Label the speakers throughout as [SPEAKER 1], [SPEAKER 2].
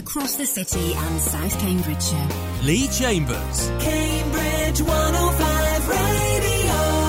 [SPEAKER 1] across the city and South Cambridgeshire.
[SPEAKER 2] Lee Chambers.
[SPEAKER 3] Cambridge 105 Radio.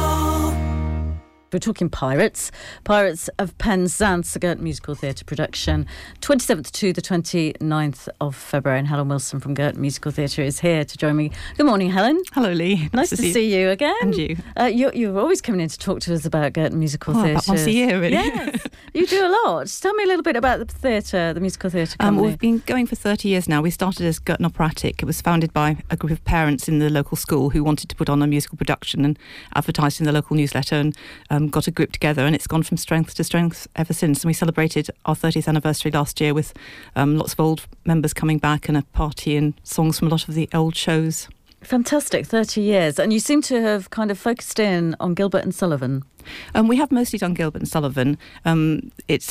[SPEAKER 4] We're talking Pirates. Pirates of Penzance, a Girton Musical Theatre production. 27th to the 29th of February. And Helen Wilson from Girton Musical Theatre is here to join me. Good morning, Helen.
[SPEAKER 5] Hello, Lee.
[SPEAKER 4] Nice to see you again.
[SPEAKER 5] And you.
[SPEAKER 4] You're always coming in to talk to us about Girton Musical Theatre.
[SPEAKER 5] About once a year, really.
[SPEAKER 4] Yes, you do a lot. Just tell me a little bit about the theatre, the Musical Theatre company.
[SPEAKER 5] We've been going for 30 years now. We started as Girton Operatic. It was founded by a group of parents in the local school who wanted to put on a musical production and advertised in the local newsletter and got a group together, and it's gone from strength to strength ever since. And we celebrated our 30th anniversary last year with lots of old members coming back and a party and songs from a lot of the old shows. Fantastic,
[SPEAKER 4] 30 years. And you seem to have kind of focused in on Gilbert and Sullivan.
[SPEAKER 5] We have mostly done Gilbert and Sullivan. It's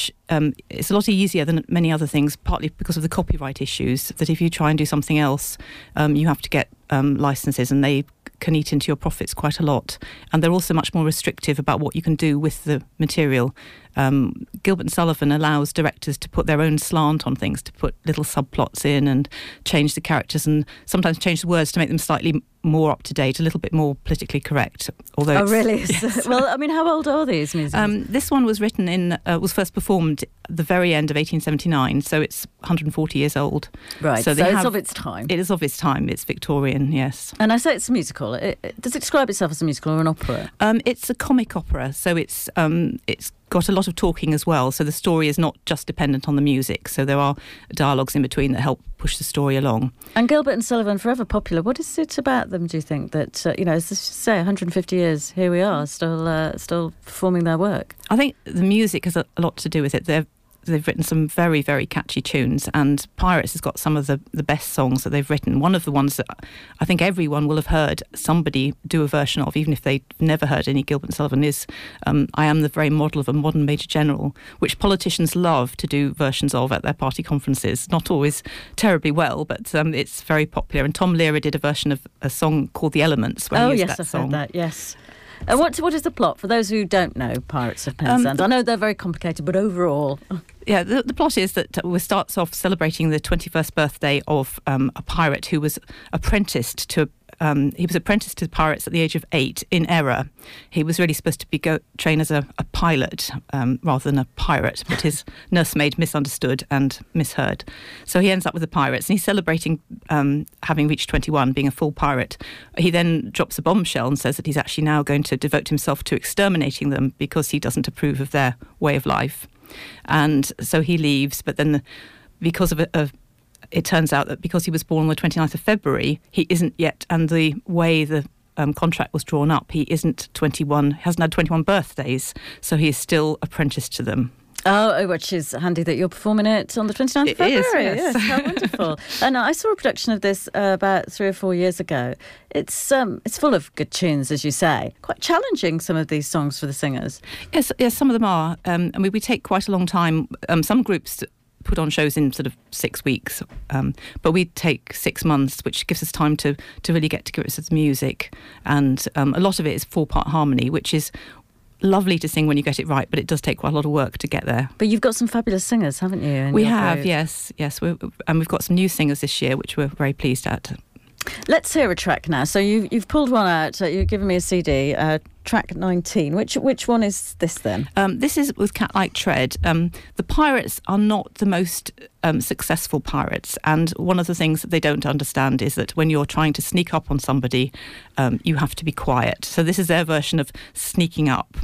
[SPEAKER 5] a lot easier than many other things, partly because of the copyright issues, that if you try and do something else, you have to get licences, and they can eat into your profits quite a lot. And they're also much more restrictive about what you can do with the material. Gilbert and Sullivan allows directors to put their own slant on things, to put little subplots in and change the characters and sometimes change the words to make them slightly more up to date, a little bit more politically correct.
[SPEAKER 4] Although really? Yes. Well, I mean, how old are these musicals?
[SPEAKER 5] This one was written was first performed at the very end of 1879, so it's 140 years old.
[SPEAKER 4] Right, so it's of its time.
[SPEAKER 5] It is of its time. It's Victorian, yes.
[SPEAKER 4] And I say it's a musical. Does it describe itself as a musical or an opera?
[SPEAKER 5] It's a comic opera, so it's got a lot of talking as well, so the story is not just dependent on the music, so there are dialogues in between that help push the story along.
[SPEAKER 4] And Gilbert and Sullivan, forever popular. What is it about them, do you think, that, as I say, 150 years, here we are, still performing their work?
[SPEAKER 5] I think the music has a lot to do with it. They've written some very, very catchy tunes, and Pirates has got some of the best songs that they've written. One of the ones that I think everyone will have heard somebody do a version of, even if they've never heard any Gilbert and Sullivan, is I Am the Very Model of a Modern Major General, which politicians love to do versions of at their party conferences. Not always terribly well, but it's very popular. And Tom Lehrer did a version of a song called The Elements.
[SPEAKER 4] Where he used that song. Heard that, yes. What is the plot for those who don't know Pirates of Penzance? I know they're very complicated, but overall...
[SPEAKER 5] Yeah, the plot is that we starts off celebrating the 21st birthday of a pirate who was apprenticed to... he was apprenticed to the pirates at the age of 8 in error. He was really supposed to be trained as a pilot rather than a pirate, but his nursemaid misunderstood and misheard. So he ends up with the pirates, and he's celebrating having reached 21, being a full pirate. He then drops a bombshell and says that he's actually now going to devote himself to exterminating them because he doesn't approve of their way of life. And so he leaves, but then because of it turns out that because he was born on the 29th of February, he isn't yet, and the way the contract was drawn up, he isn't 21, hasn't had 21 birthdays, so he is still apprenticed to them.
[SPEAKER 4] Oh, which is handy that you're performing it on the 29th of February.
[SPEAKER 5] Yes.
[SPEAKER 4] How wonderful. And I saw a production of this about 3 or 4 years ago. It's full of good tunes, as you say. Quite challenging, some of these songs for the singers.
[SPEAKER 5] Yes, some of them are. We take quite a long time. Some groups put on shows in sort of 6 weeks, but we take 6 months, which gives us time to really get to grips with the music. And a lot of it is 4-part harmony, which is lovely to sing when you get it right, but it does take quite a lot of work to get there.
[SPEAKER 4] But you've got some fabulous singers, haven't you?
[SPEAKER 5] We have, yes. And we've got some new singers this year, which we're very pleased at.
[SPEAKER 4] Let's hear a track now. So you've pulled one out. You've given me a CD, track 19. Which one is this then?
[SPEAKER 5] This is with Cat Like Tread. The pirates are not the most successful pirates, and one of the things that they don't understand is that when you're trying to sneak up on somebody, you have to be quiet. So this is their version of sneaking up.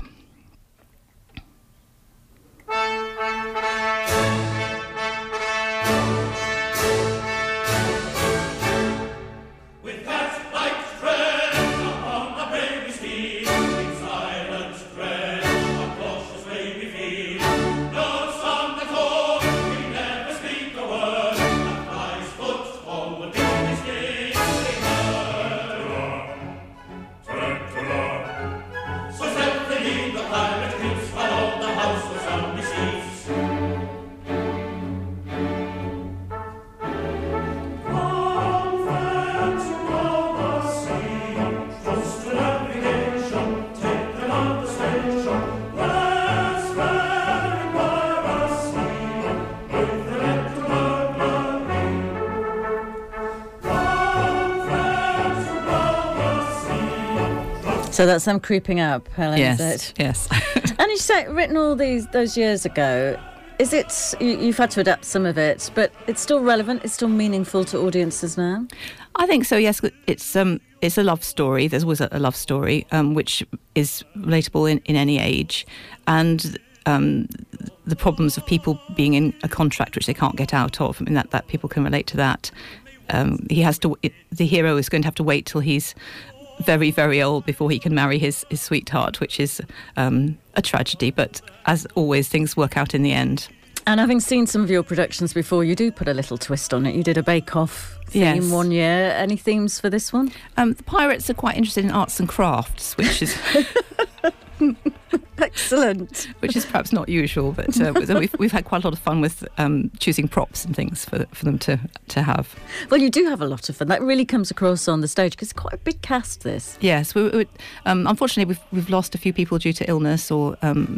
[SPEAKER 6] So step the
[SPEAKER 4] So that's them creeping up, Helen, is it?
[SPEAKER 5] Yes.
[SPEAKER 4] And you say written all those years ago. Is it, you've had to adapt some of it, but it's still relevant, it's still meaningful to audiences now?
[SPEAKER 5] I think so, yes. It's a love story. There's always a love story, which is relatable in any age. And the problems of people being in a contract which they can't get out of, I mean, that people can relate to that. The hero is going to have to wait till he's very, very old before he can marry his sweetheart, which is a tragedy. But as always, things work out in the end.
[SPEAKER 4] And having seen some of your productions before, you do put a little twist on it. You did a bake-off theme one year. Any themes for this one?
[SPEAKER 5] The Pirates are quite interested in arts and crafts, which is...
[SPEAKER 4] Excellent.
[SPEAKER 5] Which is perhaps not usual, but we've had quite a lot of fun with choosing props and things for them to have.
[SPEAKER 4] Well, you do have a lot of fun. That really comes across on the stage because it's quite a big cast, this.
[SPEAKER 5] Yes. Unfortunately, we've lost a few people due to illness or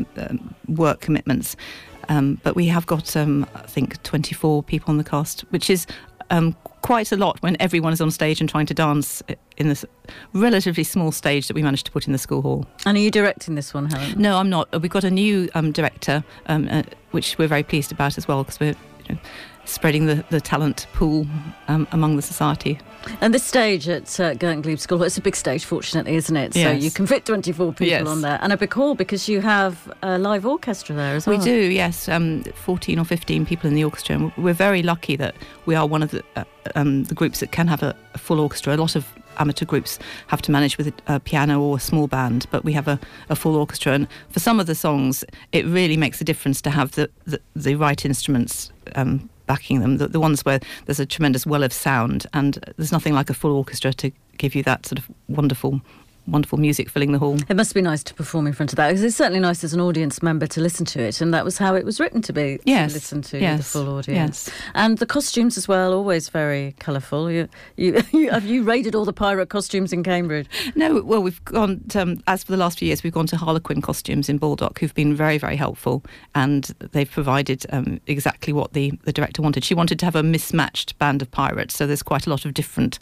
[SPEAKER 5] work commitments, but we have got, I think, 24 people on the cast, which is quite a lot when everyone is on stage and trying to dance in this relatively small stage that we managed to put in the school hall.
[SPEAKER 4] And are you directing this one, Helen?
[SPEAKER 5] No, I'm not. We've got a new director, which we're very pleased about as well, because we're spreading the talent pool among the society.
[SPEAKER 4] And this stage at Girton Glebe School, it's a big stage, fortunately, isn't it? So
[SPEAKER 5] yes.
[SPEAKER 4] you can fit 24 people on there. And a big hall because you have a live orchestra there as well.
[SPEAKER 5] We do, yes. 14 or 15 people in the orchestra. And we're very lucky that we are one of the groups that can have a full orchestra. A lot of amateur groups have to manage with a piano or a small band, but we have a full orchestra. And for some of the songs, it really makes a difference to have the right instruments backing them, the ones where there's a tremendous well of sound, and there's nothing like a full orchestra to give you that sort of wonderful music filling the hall.
[SPEAKER 4] It must be nice to perform in front of that, because it's certainly nice as an audience member to listen to it, and that was how it was written to be, to listen to the full audience.
[SPEAKER 5] Yes.
[SPEAKER 4] And the costumes as well, always very colourful. Have you raided all the pirate costumes in Cambridge?
[SPEAKER 5] No, well, we've gone, as for the last few years, we've gone to Harlequin Costumes in Baldock, who've been very, very helpful, and they've provided exactly what the director wanted. She wanted to have a mismatched band of pirates, so there's quite a lot of different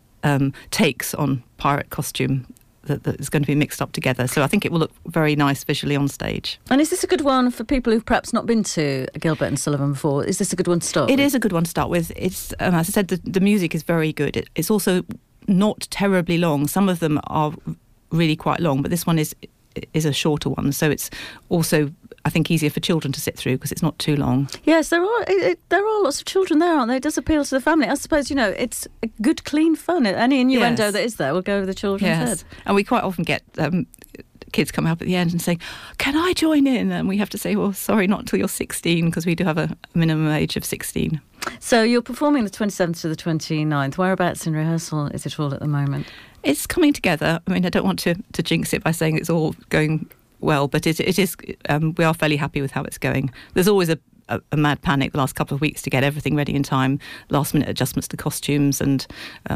[SPEAKER 5] takes on pirate costume that is going to be mixed up together. So I think it will look very nice visually on stage.
[SPEAKER 4] And is this a good one for people who've perhaps not been to Gilbert and Sullivan before? Is this a good one to start with?
[SPEAKER 5] It is a good one to start with. It's, as I said, the music is very good. It's also not terribly long. Some of them are really quite long, but this one is a shorter one. So it's also, I think, easier for children to sit through because it's not too long.
[SPEAKER 4] Yes, there are lots of children there, aren't there? It does appeal to the family. I suppose, it's a good, clean fun. Any innuendo that is there will go over the children's head.
[SPEAKER 5] And we quite often get kids come up at the end and saying, can I join in? And we have to say, well, sorry, not until you're 16, because we do have a minimum age of 16.
[SPEAKER 4] So you're performing the 27th to the 29th. Whereabouts in rehearsal is it all at the moment?
[SPEAKER 5] It's coming together. I mean, I don't want to jinx it by saying it's all going well, but it is. We are fairly happy with how it's going. There's always a mad panic the last couple of weeks to get everything ready in time, last-minute adjustments to costumes and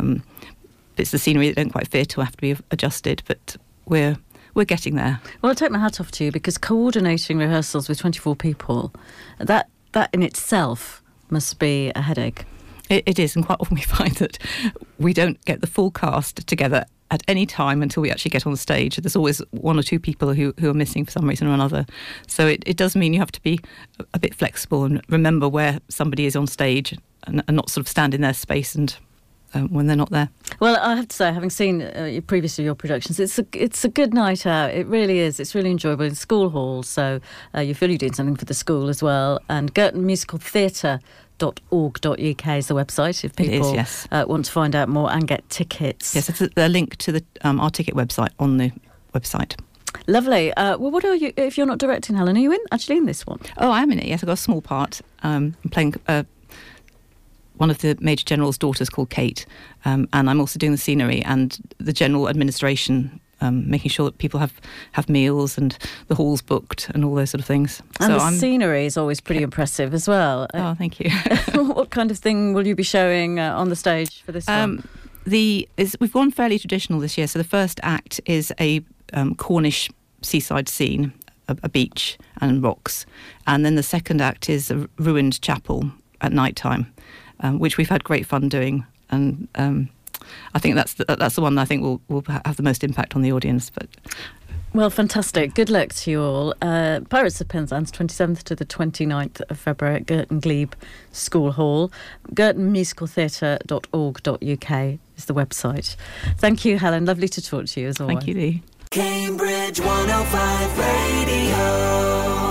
[SPEAKER 5] bits of scenery that don't quite fit or have to be adjusted, but we're getting there.
[SPEAKER 4] Well, I'll take my hat off to you, because coordinating rehearsals with 24 people, that in itself must be a headache.
[SPEAKER 5] It is, and quite often we find that we don't get the full cast together at any time until we actually get on the stage. There's always one or two people who are missing for some reason or another. So it does mean you have to be a bit flexible and remember where somebody is on stage and not sort of stand in their space and when they're not there.
[SPEAKER 4] Well, I have to say, having seen previously your productions, it's a good night out. It really is. It's really enjoyable in school halls, so you feel you're doing something for the school as well. And Girton Musical Theatre.org.uk is the website if people want to find out more and get tickets.
[SPEAKER 5] Yes, it's a link to our ticket website on the website.
[SPEAKER 4] Lovely. Well, what are you, if you're not directing, Helen, are you actually in this one?
[SPEAKER 5] Oh, I am in it, yes. I've got a small part. I'm playing one of the Major General's daughters called Kate, and I'm also doing the scenery and the general administration, making sure that people have meals and the hall's booked and all those sort of things.
[SPEAKER 4] And the scenery is always pretty impressive as well.
[SPEAKER 5] Oh, thank you.
[SPEAKER 4] What kind of thing will you be showing on the stage for this one?
[SPEAKER 5] We've gone fairly traditional this year. So the first act is a Cornish seaside scene, a beach and rocks. And then the second act is a ruined chapel at night time, which we've had great fun doing. And I think that's the one that I think will have the most impact on the audience. But
[SPEAKER 4] well, fantastic. Good luck to you all. Pirates of Penzance, 27th to the 29th of February at Girton Glebe School Hall. GirtonMusicalTheatre.org.uk is the website. Thank you, Helen. Lovely to talk to you as always.
[SPEAKER 5] Thank you, Lee.
[SPEAKER 3] Cambridge 105 Radio.